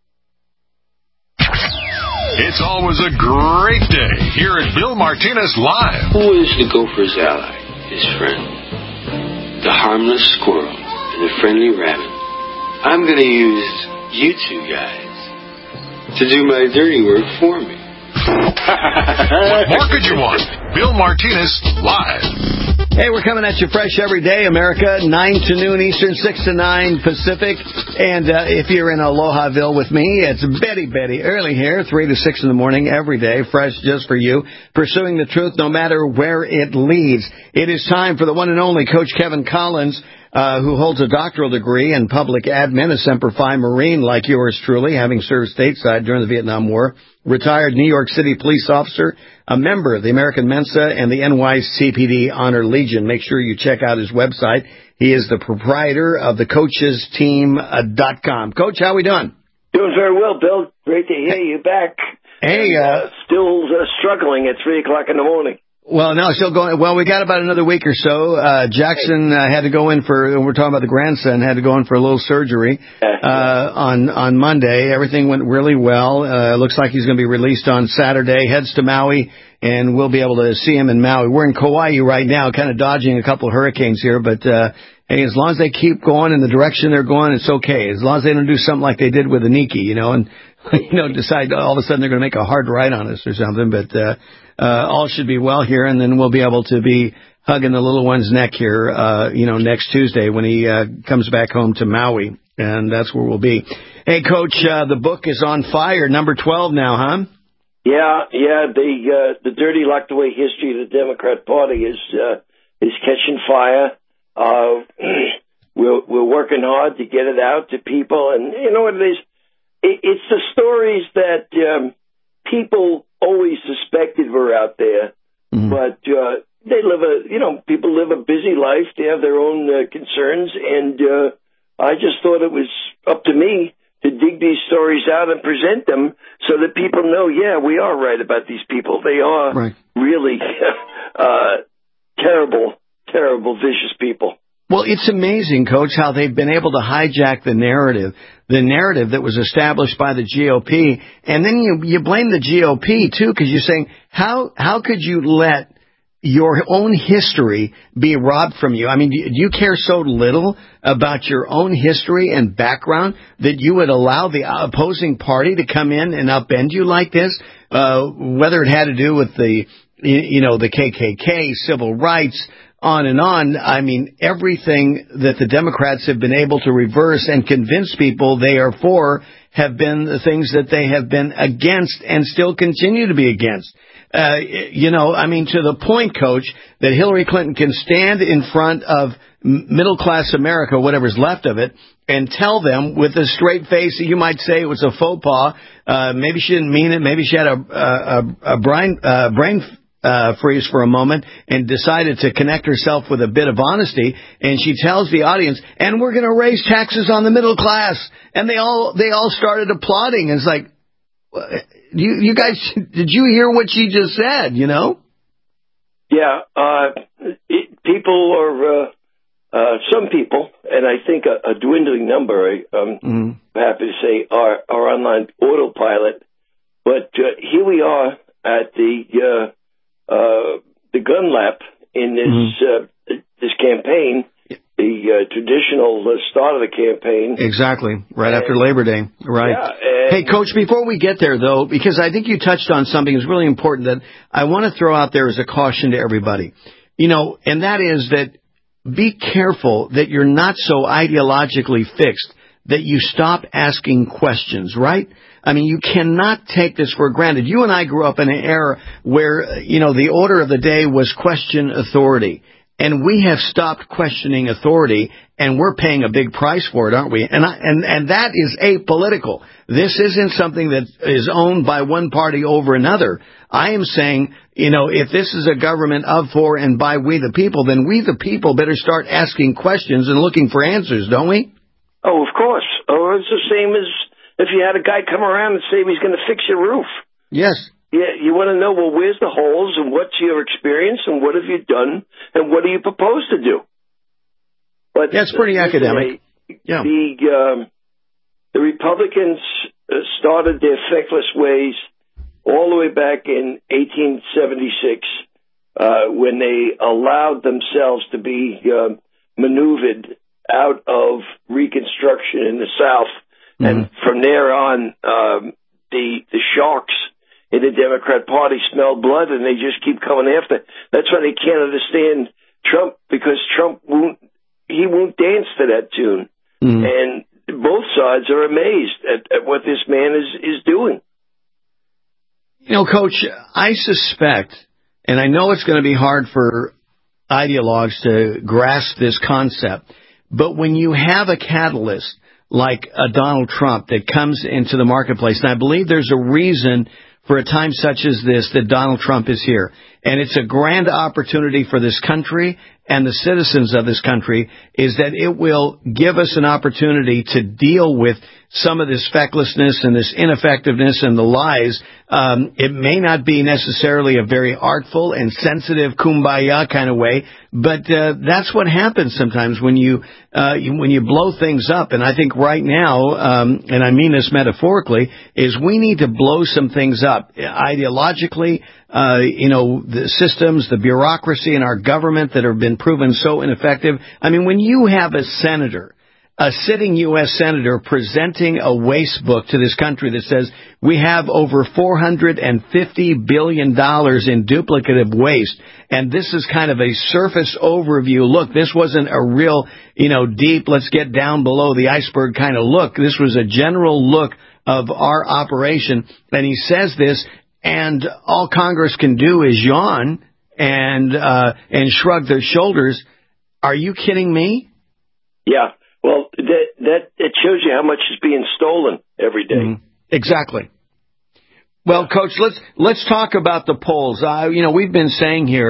It's always a great day here at Bill Martinez Live. Who is the gopher's ally? His friend. The harmless squirrel and the friendly rabbit. I'm going to use you two guys to do my dirty work for me. What more could you want? Bill Martinez Live. Hey, we're coming at you fresh every day, America, nine to noon Eastern, six to nine Pacific. And uh, if you're in Alohaville with me, it's Betty Betty early here, three to six in the morning every day, fresh just for you, pursuing the truth no matter where it leads. It is time for the one and only Coach Kevin Collins, uh, who holds a doctoral degree in public admin, a Semper Fi Marine like yours truly, having served stateside during the Vietnam War, retired New York City police officer, a member of the American Mensa and the N Y C P D Honor Legion. Make sure you check out his website. He is the proprietor of the coaches team dot com. Coach, how we doing? Doing very well, Bill. Great to hear you back. Hey, and, uh, uh, still uh, struggling at three o'clock in the morning. Well, no, still going. Well, we got about another week or so. Uh, Jackson uh, had to go in for, we're talking about the grandson, had to go in for a little surgery uh, on on Monday. Everything went really well. Uh, looks like he's going to be released on Saturday. Heads to Maui, and we'll be able to see him in Maui. We're in Kauai right now, kind of dodging a couple of hurricanes here, but uh, hey, as long as they keep going in the direction they're going, it's okay. As long as they don't do something like they did with Aniki, you know, and you know, decide all of a sudden they're going to make a hard right on us or something. But uh, uh, all should be well here, and then we'll be able to be hugging the little one's neck here, uh, you know, next Tuesday when he uh, comes back home to Maui, and that's where we'll be. Hey, Coach, uh, the book is on fire, number twelve now, huh? Yeah, yeah. The uh, the dirty locked away history of the Democrat Party is uh, is catching fire. Uh, we're we're working hard to get it out to people, and you know what it is. It's the stories that um, people always suspected were out there, mm-hmm. but uh, they live a, you know, people live a busy life. They have their own uh, concerns, and uh, I just thought it was up to me to dig these stories out and present them so that people know, yeah, we are right about these people. They are right. really uh, terrible, terrible, vicious people. Well, it's amazing, Coach, how they've been able to hijack the narrative, the narrative that was established by the G O P, and then you you blame the G O P, too, because you're saying, how how could you let your own history be robbed from you? I mean, do you care so little about your own history and background that you would allow the opposing party to come in and upend you like this, uh, whether it had to do with the, you know, the K K K, civil rights, on and on. I mean, everything that the Democrats have been able to reverse and convince people they are for have been the things that they have been against and still continue to be against. Uh, you know, I mean, to the point, Coach, that Hillary Clinton can stand in front of middle-class America, whatever's left of it, and tell them with a straight face that you might say it was a faux pas. Uh, maybe she didn't mean it. Maybe she had a, a, a brain, uh, brain uh, freeze for a moment and decided to connect herself with a bit of honesty. And she tells the audience, and we're going to raise taxes on the middle class. And they all they all started applauding. It's like, You, you guys, did you hear what she just said, you know? Yeah, uh, it, people are, uh, uh, some people, and I think a, a dwindling number, I'm mm-hmm. happy to say, are, are on autopilot. But uh, here we are at the uh, uh, the gun lap in this mm-hmm. uh, this campaign. The uh, traditional uh, start of the campaign. Exactly. Right and, after Labor Day. Right. Yeah, and, hey, Coach, before we get there, though, because I think you touched on something that's really important that I want to throw out there as a caution to everybody. You know, and that is that be careful that you're not so ideologically fixed that you stop asking questions, right? I mean, you cannot take this for granted. You and I grew up in an era where, you know, the order of the day was question authority. And we have stopped questioning authority, and we're paying a big price for it, aren't we? And I, and and that is apolitical. This isn't something that is owned by one party over another. I am saying, you know, if this is a government of, for, and by we the people, then we the people better start asking questions and looking for answers, don't we? Oh, of course. Oh, it's the same as if you had a guy come around and say he's going to fix your roof. Yes. Yeah, you want to know, well, where's the holes and what's your experience and what have you done and what do you propose to do? But that's yeah, pretty academic. Say, yeah. The, um, the Republicans uh, started their feckless ways all the way back in eighteen seventy-six uh, when they allowed themselves to be uh, maneuvered out of Reconstruction in the South. Mm-hmm. And from there on, um, the the sharks in the Democrat Party smell blood, and they just keep coming after. That's why they can't understand Trump, because Trump won't, he won't dance to that tune. Mm. And both sides are amazed at, at what this man is, is doing. You know, Coach, I suspect, and I know it's going to be hard for ideologues to grasp this concept, but when you have a catalyst like a Donald Trump that comes into the marketplace, and I believe there's a reason for a time such as this that Donald Trump is here. And it's a grand opportunity for this country and the citizens of this country, is that it will give us an opportunity to deal with some of this fecklessness and this ineffectiveness and the lies. Um, it may not be necessarily a very artful and sensitive kumbaya kind of way, but uh, that's what happens sometimes when you, uh, you when you blow things up. And I think right now, um, and I mean this metaphorically, is we need to blow some things up ideologically. Uh, you know, the systems, the bureaucracy in our government that have been proven so ineffective. I mean, when you have a senator, a sitting U S senator presenting a waste book to this country that says we have over four hundred fifty billion dollars in duplicative waste, and this is kind of a surface overview. Look, this wasn't a real, you know, deep, let's get down below the iceberg kind of look. This was a general look of our operation. And he says this, and all Congress can do is yawn and uh, and shrug their shoulders. Are you kidding me? Yeah. Well, that that it shows you how much is being stolen every day. Mm-hmm. Exactly. Well, Coach, let's let's talk about the polls. Uh, you know, we've been saying here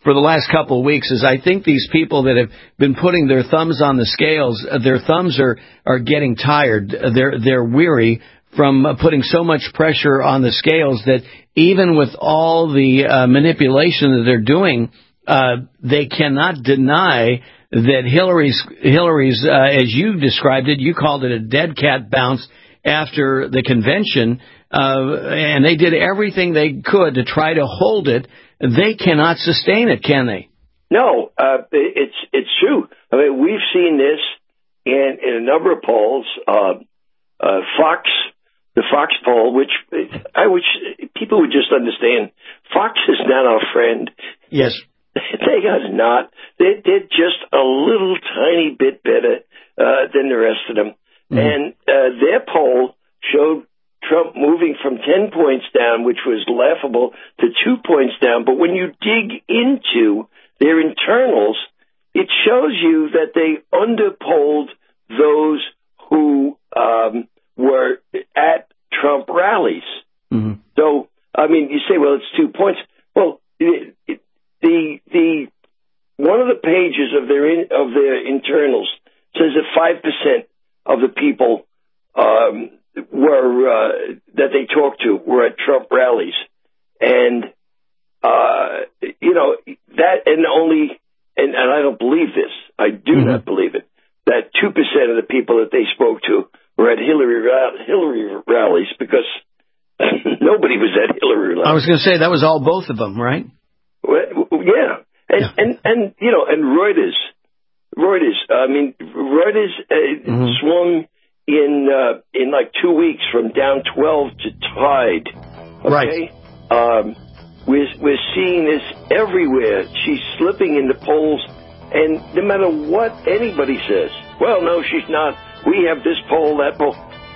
for the last couple of weeks is I think these people that have been putting their thumbs on the scales, uh, their thumbs are, are getting tired. They're, they're weary from uh, putting so much pressure on the scales that even with all the uh, manipulation that they're doing, uh, they cannot deny that Hillary's, Hillary's, uh, as you described it, you called it a dead cat bounce after the convention, uh, and they did everything they could to try to hold it. They cannot sustain it, can they? No, uh, it's it's true. I mean, we've seen this in, in a number of polls. Uh, uh, Fox, the Fox poll, which I wish people would just understand. Fox is not our friend. Yes. They are not. They, they're just a little tiny bit better uh, than the rest of them. Mm-hmm. And uh, their poll showed Trump moving from ten points down, which was laughable, to two points down. But when you dig into their internals, it shows you that they underpolled those who um, were at Trump rallies. Mm-hmm. So, I mean, you say, well, it's two points. Well, it, it, the the one of the pages of their in, of their internals says that five percent of the people um, were uh, that they talked to were at Trump rallies, and uh, you know that, and only, and, and I don't believe this. I do mm-hmm. not believe it. That two percent of the people that they spoke to were at Hillary Hillary rallies, because nobody was at Hillary rallies. I was going to say that was all both of them, right? Well, yeah, and yeah. and and you know, and Reuters, Reuters. I mean, Reuters uh, mm-hmm. swung in uh, in like two weeks from down twelve to tied. Okay? Right. Um, we're we're seeing this everywhere. She's slipping in the polls, and no matter what anybody says, well, no, she's not. We have this poll, that poll.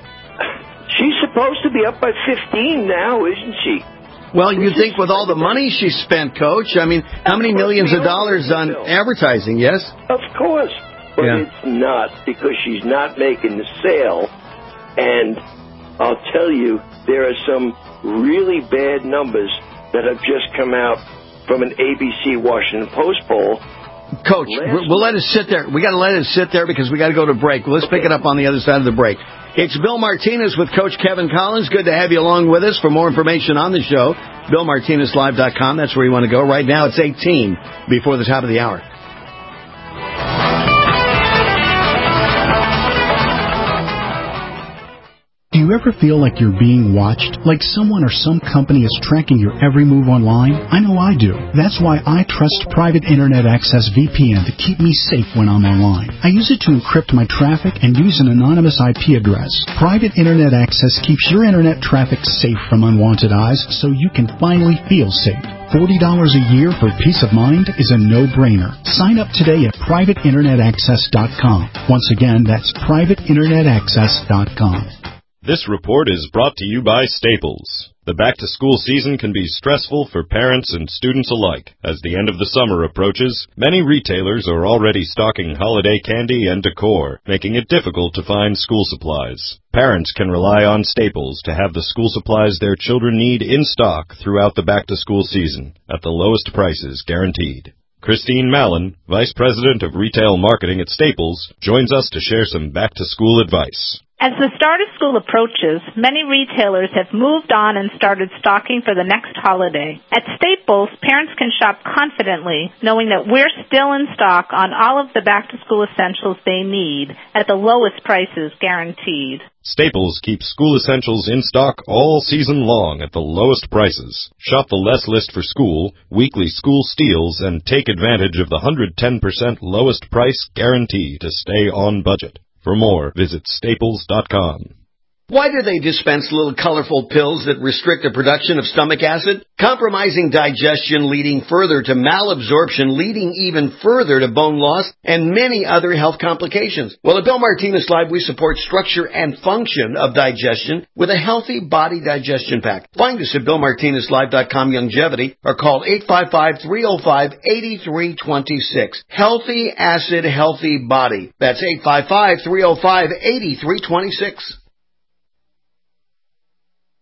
She's supposed to be up by fifteen now, isn't she? Well, you think with all the money she spent, Coach, I mean, how many millions of dollars on advertising, yes? Of course. But yeah. It's not, because she's not making the sale. And I'll tell you, there are some really bad numbers that have just come out from an A B C Washington Post poll. Coach, Last we'll let it sit there. We got to let it sit there because we got to go to break. Let's okay. pick it up on the other side of the break. It's Bill Martinez with Coach Kevin Collins. Good to have you along with us. For more information on the show, Bill Martinez Live dot com. That's where you want to go. Right now, it's eighteen before the top of the hour. Do you ever feel like you're being watched? Like someone or some company is tracking your every move online? I know I do. That's why I trust Private Internet Access V P N to keep me safe when I'm online. I use it to encrypt my traffic and use an anonymous I P address. Private Internet Access keeps your internet traffic safe from unwanted eyes, so you can finally feel safe. forty dollars a year for peace of mind is a no-brainer. Sign up today at private internet access dot com. Once again, that's private internet access dot com. This report is brought to you by Staples. The back-to-school season can be stressful for parents and students alike. As the end of the summer approaches, many retailers are already stocking holiday candy and decor, making it difficult to find school supplies. Parents can rely on Staples to have the school supplies their children need in stock throughout the back-to-school season, at the lowest prices guaranteed. Christine Mallon, Vice President of Retail Marketing at Staples, joins us to share some back-to-school advice. As the start of school approaches, many retailers have moved on and started stocking for the next holiday. At Staples, parents can shop confidently, knowing that we're still in stock on all of the back-to-school essentials they need at the lowest prices guaranteed. Staples keeps school essentials in stock all season long at the lowest prices. Shop the Less List for School, weekly school steals, and take advantage of the one hundred ten percent lowest price guarantee to stay on budget. For more, visit staples dot com. Why do they dispense little colorful pills that restrict the production of stomach acid, compromising digestion, leading further to malabsorption, leading even further to bone loss, and many other health complications? Well, at Bill Martinez Live, we support structure and function of digestion with a healthy body digestion pack. Find us at bill martinez live dot com Longevity or call eight five five, three oh five, eight three two six. Healthy acid, healthy body. That's eight five five, three oh five, eight three two six.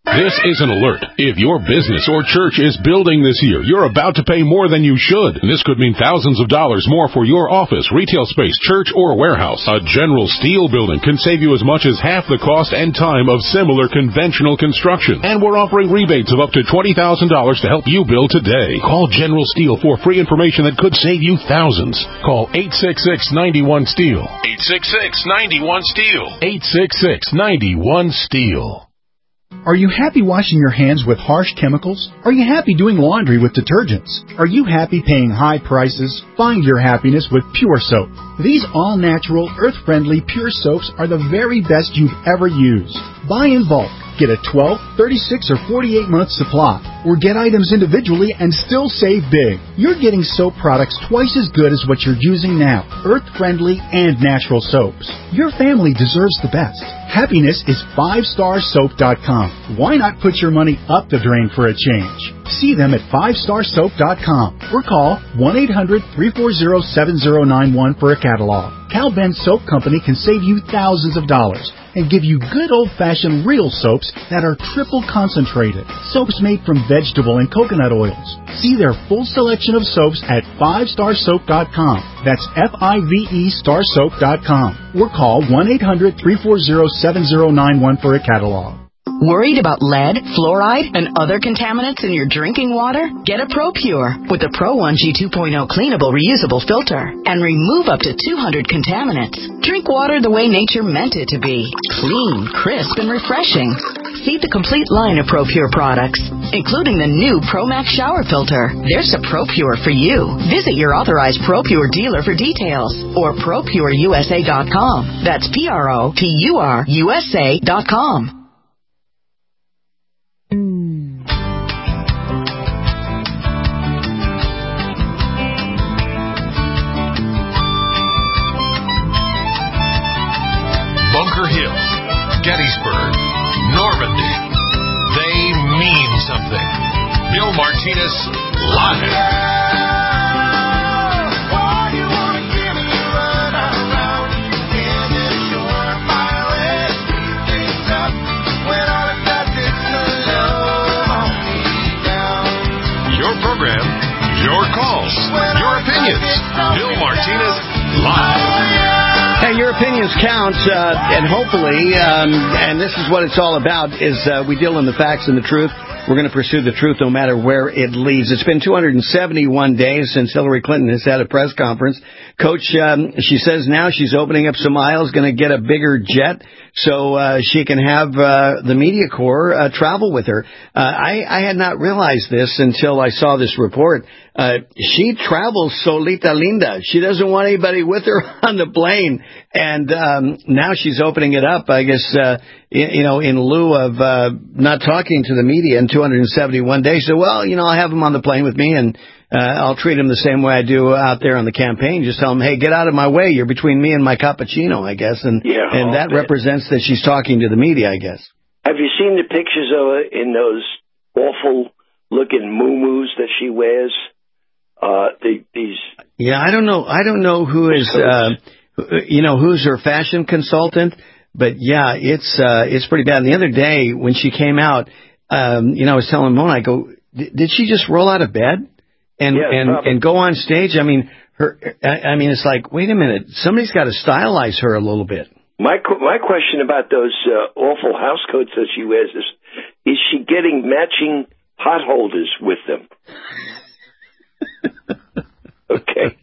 This is an alert. If your business or church is building this year, you're about to pay more than you should. And this could mean thousands of dollars more for your office, retail space, church, or warehouse. A General Steel building can save you as much as half the cost and time of similar conventional construction. And we're offering rebates of up to twenty thousand dollars to help you build today. Call General Steel for free information that could save you thousands. Call eight six six, nine one, STEEL. eight six six, nine one, STEEL. eight six six, nine one, STEEL. Are you happy washing your hands with harsh chemicals? Are you happy doing laundry with detergents? Are you happy paying high prices? Find your happiness with Pure Soap. These all-natural, earth-friendly Pure Soaps are the very best you've ever used. Buy in bulk. Get a twelve, thirty-six, or forty-eight month supply. Or get items individually and still save big. You're getting soap products twice as good as what you're using now. Earth-friendly and natural soaps. Your family deserves the best. Happiness is five star soap dot com. Why not put your money up the drain for a change? See them at five star soap dot com or call one eight hundred, three four zero, seven zero nine one for a catalog. Cal Ben Soap Company can save you thousands of dollars and give you good old-fashioned real soaps that are triple concentrated. Soaps made from vegetable and coconut oils. See their full selection of soaps at five star soap dot com. That's F I V E star soap dot com. Or call one eight hundred, three four zero, seven zero nine one for a catalog. Worried about lead, fluoride, and other contaminants in your drinking water? Get a ProPure with the Pro one G two point oh cleanable reusable filter and remove up to two hundred contaminants. Drink water the way nature meant it to be. Clean, crisp, and refreshing. See the complete line of ProPure products, including the new ProMax shower filter. There's a ProPure for you. Visit your authorized ProPure dealer for details or Pro Pure U S A dot com. That's P R O P U R U S A dot com. Bunker Hill, Gettysburg, Normandy. They mean something. Bill Martinez, live. Your program, your calls, your opinions. Bill Martinez, live. Hey, your opinions count, uh, and hopefully, um, and this is what it's all about, is uh, we deal in the facts and the truth. We're going to pursue the truth no matter where it leads. It's been two hundred seventy-one days since Hillary Clinton has had a press conference. Coach, um, she says now she's opening up some aisles, going to get a bigger jet so uh, she can have uh, the media corps uh, travel with her. Uh, I, I had not realized this until I saw this report. Uh, she travels solita linda. She doesn't want anybody with her on the plane. And um, now she's opening it up, I guess, uh, in, you know, in lieu of uh, not talking to the media in two hundred seventy-one days. So, well, you know, I'll have them on the plane with me, and uh, I'll treat them the same way I do out there on the campaign. Just tell them, hey, get out of my way. You're between me and my cappuccino, I guess. And, yeah, and that represents that she's talking to the media, I guess. Have you seen the pictures of her in those awful-looking muumuus that she wears? Uh, the, these. Yeah, I don't know. I don't know who is, uh, you know, who's her fashion consultant, but yeah, it's, uh, it's pretty bad. And the other day when she came out, um, you know, I was telling Mona, I go, did she just roll out of bed and, yeah, and, probably. and go on stage? I mean, her, I, I mean, it's like, wait a minute, somebody's got to stylize her a little bit. My, my question about those, uh, awful house coats that she wears is, is she getting matching pot holders with them? Okay.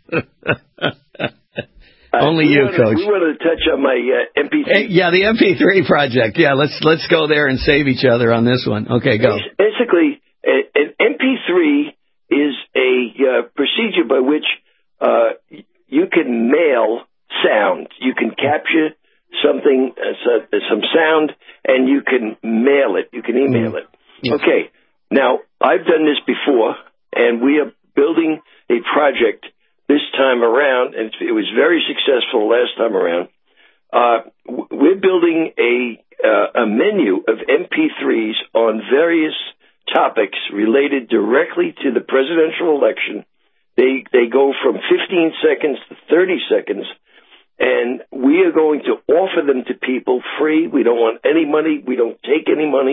Only uh, you, wanted, Coach. We wanted to touch on my uh, M P three. Hey, yeah, the M P three project. Yeah, let's let's go there and save each other on this one. Okay, go. Basically, a, an M P three is a uh, procedure by which uh, you can mail sound. You can capture something, uh, some sound, and you can mail it. You can email it. Yes. Okay. Now, I've done this before, and we are building a project this time around, and it was very successful last time around. Uh, we're building a uh, a menu of M P threes on various topics related directly to the presidential election. They they go from fifteen seconds to thirty seconds, and we are going to offer them to people free. We don't want any money. We don't take any money.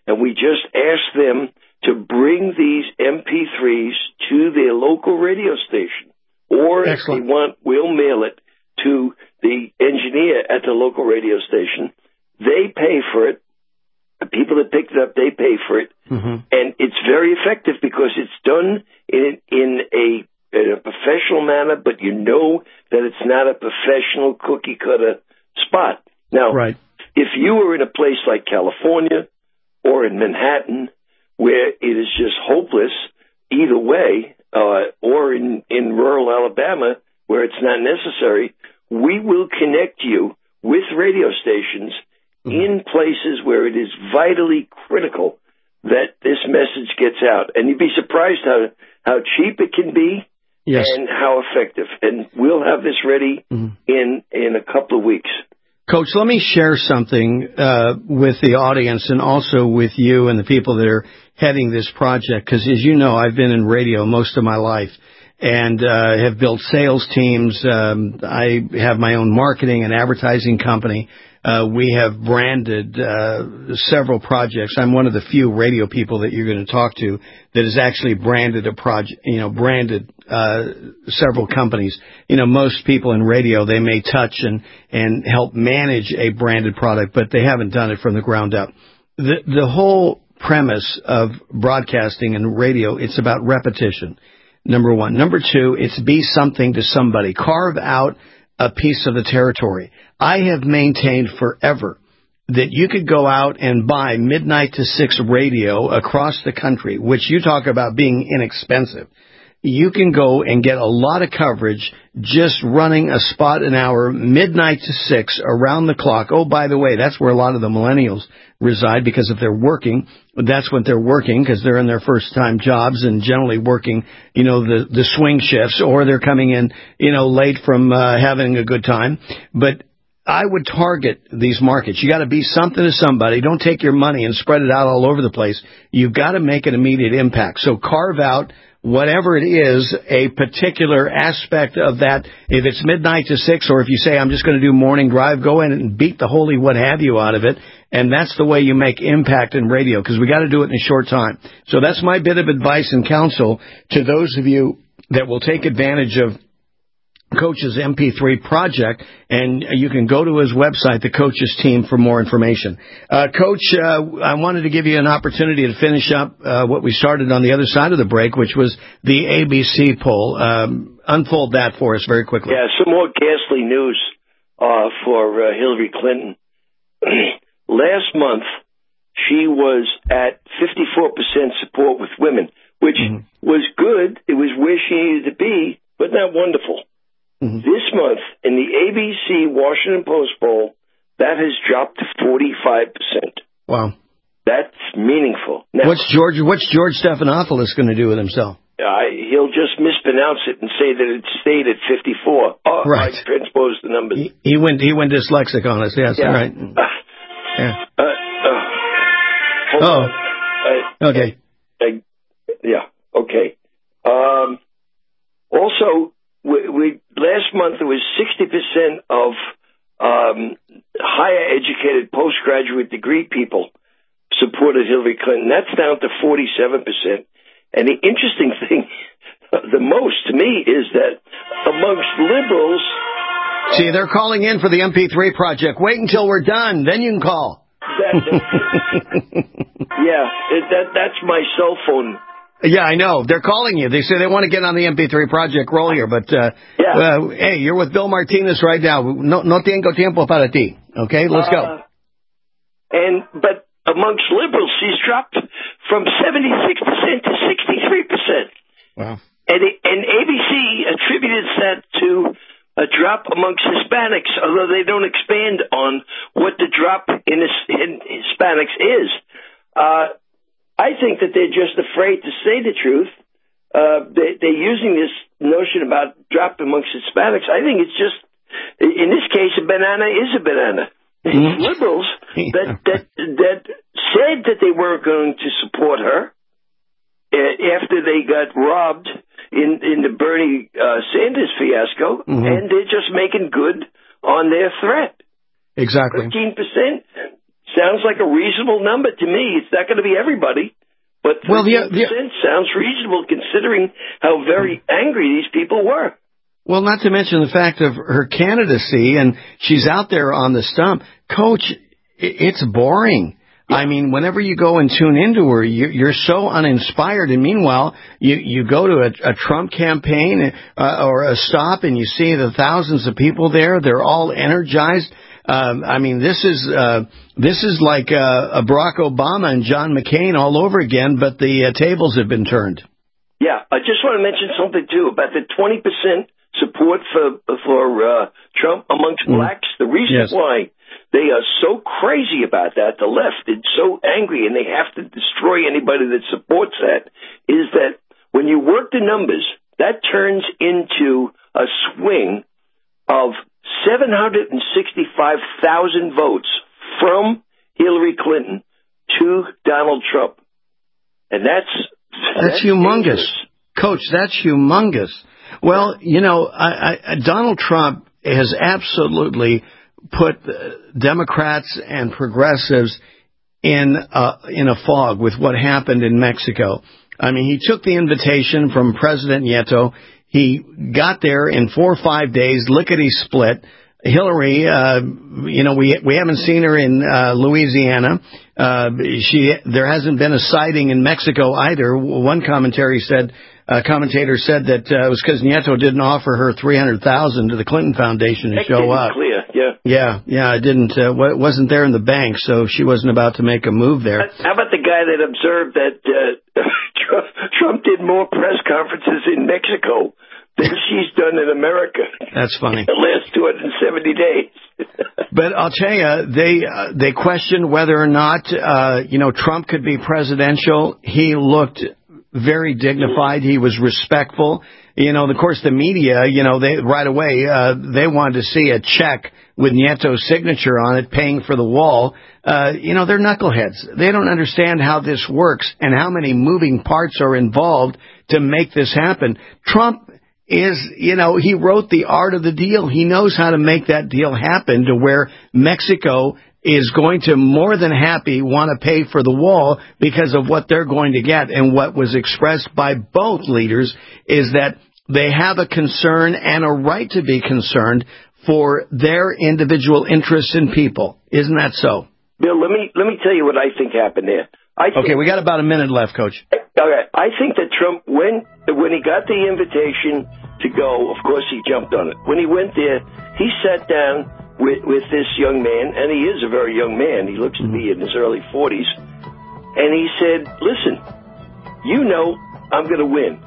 and we just ask them to bring these M P threes to their local radio station. Or Excellent. if they want, we'll mail it to the engineer at the local radio station. They pay for it. The people that picked it up, they pay for it. Mm-hmm. And it's very effective because it's done in, in, a, in a professional manner, but you know that it's not a professional cookie-cutter spot. Now, right. if you were in a place like California or in Manhattan where it is just hopeless either way, uh, or in, in rural Alabama where it's not necessary, we will connect you with radio stations in places where it is vitally critical that this message gets out. And you'd be surprised how, how cheap it can be yes. and how effective. And we'll have this ready mm-hmm. in, in a couple of weeks. Coach, let me share something uh, with the audience and also with you and the people that are heading this project, because as you know, I've been in radio most of my life and uh, have built sales teams. Um, I have my own marketing and advertising company. Uh, we have branded uh, several projects. I'm one of the few radio people that you're going to talk to that has actually branded a project, you know, branded uh, several companies. You know, most people in radio, they may touch and, and help manage a branded product, but they haven't done it from the ground up. The, the whole premise of broadcasting and radio, it's about repetition, number one. Number two, it's be something to somebody. Carve out a piece of the territory. I have maintained forever that you could go out and buy midnight to six radio across the country, which you talk about being inexpensive. You can go and get a lot of coverage just running a spot an hour, midnight to six, around the clock. Oh, by the way, that's where a lot of the millennials reside, because if they're working, that's when they're working, because they're in their first-time jobs and generally working, you know, the, the swing shifts, or they're coming in, you know, late from uh, having a good time. But I would target these markets. You got to be something to somebody. Don't take your money and spread it out all over the place. You've got to make an immediate impact. So carve out whatever it is, a particular aspect of that. If it's midnight to six, or if you say, I'm just going to do morning drive, go in and beat the holy what have you out of it. And that's the way you make impact in radio, because we got to do it in a short time. So that's my bit of advice and counsel to those of you that will take advantage of Coach's M P three project, and you can go to his website, the Coach's Team, for more information. Uh, Coach, uh, I wanted to give you an opportunity to finish up uh, what we started on the other side of the break, which was the A B C poll. Um, unfold that for us very quickly. Yeah, some more ghastly news uh, for uh, Hillary Clinton. Last month, she was at fifty-four percent support with women, which mm-hmm. was good. It was where she needed to be, but not wonderful. Mm-hmm. This month, in the A B C Washington Post poll, that has dropped to forty-five percent. Wow. That's meaningful. Now, what's George What's George Stephanopoulos going to do with himself? Uh, he'll just mispronounce it and say that it stayed at fifty-four. Oh, right. I transposed the numbers. He, he went he went dyslexic on us. Yes, yeah. right. Uh, yeah. Uh, uh, hold oh. on. I, okay. I, I, yeah. Okay. Um, also, we, we last month there was sixty percent of um, higher educated postgraduate degree people supported Hillary Clinton. That's down to forty-seven percent. And the interesting thing, the most to me, is that amongst liberals... See, they're calling in for the M P three project. Wait until we're done, then you can call. That, yeah, it, that that's my cell phone. Yeah, I know. They're calling you. They say they want to get on the M P three project roll here, but uh, yeah. uh, hey, you're with Bill Martinez right now. No, no tengo tiempo para ti. Okay, let's go. Uh, and but amongst liberals, she's dropped from seventy-six percent to sixty-three percent. Wow. And it, and A B C attributed that to a drop amongst Hispanics, although they don't expand on what the drop in, in Hispanics is. Uh, I think that they're just afraid to say the truth. Uh, they, they're using this notion about drop amongst Hispanics. I think it's just, in this case, a banana is a banana. Mm-hmm. Liberals that, that that said that they weren't going to support her uh, after they got robbed in, in the Bernie uh, Sanders fiasco, mm-hmm. and they're just making good on their threat. Exactly. fifteen percent sounds like a reasonable number to me. It's not going to be everybody, but well, thirteen the, percent the, sounds reasonable considering how very angry these people were. Well, not to mention the fact of her candidacy, and she's out there on the stump. Coach, it's boring. Yeah. I mean, whenever you go and tune into her, you're so uninspired. And meanwhile, you, you go to a, a Trump campaign uh, or a stop and you see the thousands of people there. They're all energized. Um, I mean, this is uh, this is like uh, a Barack Obama and John McCain all over again, but the uh, tables have been turned. Yeah, I just want to mention something, too, about the twenty percent support for for uh, Trump amongst mm. blacks. The reason yes. why they are so crazy about that, the left is so angry and they have to destroy anybody that supports that, is that when you work the numbers, that turns into a swing of seven hundred sixty-five thousand votes from Hillary Clinton to Donald Trump. And that's... That's, that's humongous. Dangerous. Coach, that's humongous. Well, you know, I, I, Donald Trump has absolutely put Democrats and progressives in a, in a fog with what happened in Mexico. I mean, he took the invitation from President Nieto. He got there in four or five days, lickety-split. Hillary, uh, you know, we we haven't seen her in uh, Louisiana. Uh, she there hasn't been a sighting in Mexico either. One commentary said, uh, commentator said that uh, it was because Nieto didn't offer her three hundred thousand to the Clinton Foundation to that show up. Clear, yeah, yeah, yeah. It didn't. Uh, wasn't there in the bank, so she wasn't about to make a move there. How about the guy that observed that uh, Trump, Trump did more press conferences in Mexico than she's done in America? That's funny. In the last two hundred seventy days. But I'll tell you, they uh, they questioned whether or not uh, you know Trump could be presidential. He looked very dignified. He was respectful. You know, of course, the media, you know, they right away uh, they wanted to see a check with Nieto's signature on it, paying for the wall. Uh, you know, they're knuckleheads. They don't understand how this works and how many moving parts are involved to make this happen. Trump is, you know, he wrote the art of the deal. He knows how to make that deal happen to where Mexico is going to more than happy want to pay for the wall because of what they're going to get. And what was expressed by both leaders is that they have a concern and a right to be concerned for their individual interests and people. Isn't that so? Bill, let me let me tell you what I think happened there. I think, okay, we got about a minute left, Coach. Okay, I think that Trump, when when he got the invitation to go, of course he jumped on it. When he went there, he sat down with, with this young man, and he is a very young man. He looks to be in his early forties. And he said, listen, you know I'm going to win.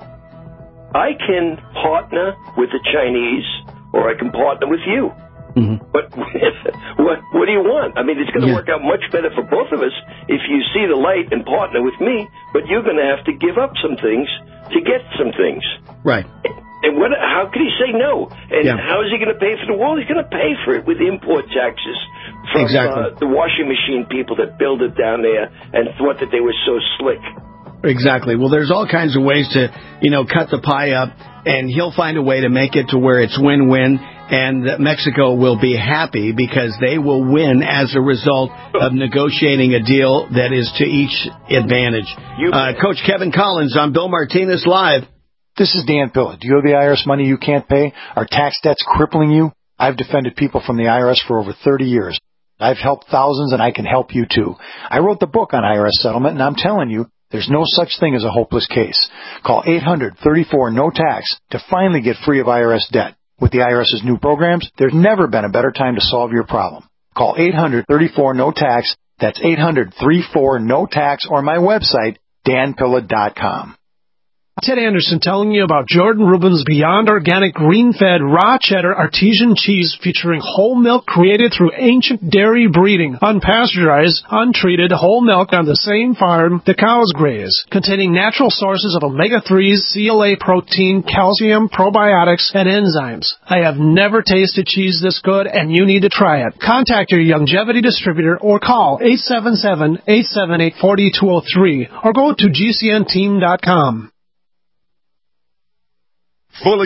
I can partner with the Chinese, or I can partner with you. Mm-hmm. But what what do you want? I mean, it's going to yeah. work out much better for both of us if you see the light and partner with me, but you're going to have to give up some things to get some things. Right. And what? How could he say no? And yeah. how is he going to pay for the wall? He's going to pay for it with import taxes from exactly. uh, the washing machine people that build it down there and thought that they were so slick. Exactly. Well, there's all kinds of ways to, you know, cut the pie up, and he'll find a way to make it to where it's win-win, and that Mexico will be happy because they will win as a result of negotiating a deal that is to each advantage. Uh, Coach Kevin Collins on Bill Martinez Live. This is Dan Pilla. Do you have the I R S money you can't pay? Are tax debts crippling you? I've defended people from the I R S for over thirty years. I've helped thousands, and I can help you, too. I wrote the book on I R S settlement, and I'm telling you, there's no such thing as a hopeless case. Call eight hundred thirty-four no tax to finally get free of I R S debt. With the IRS's new programs, there's never been a better time to solve your problem. Call eight hundred thirty-four no tax. That's eight hundred thirty-four no tax, or my website, dan pilla dot com. Ted Anderson telling you about Jordan Rubin's Beyond Organic Green-Fed Raw Cheddar Artesian Cheese featuring whole milk created through ancient dairy breeding, unpasteurized, untreated whole milk on the same farm the cows graze, containing natural sources of omega threes, C L A protein, calcium, probiotics, and enzymes. I have never tasted cheese this good, and you need to try it. Contact your Longevity distributor or call eight seven seven, eight seven eight, four two zero three or go to G C N team dot com. Fully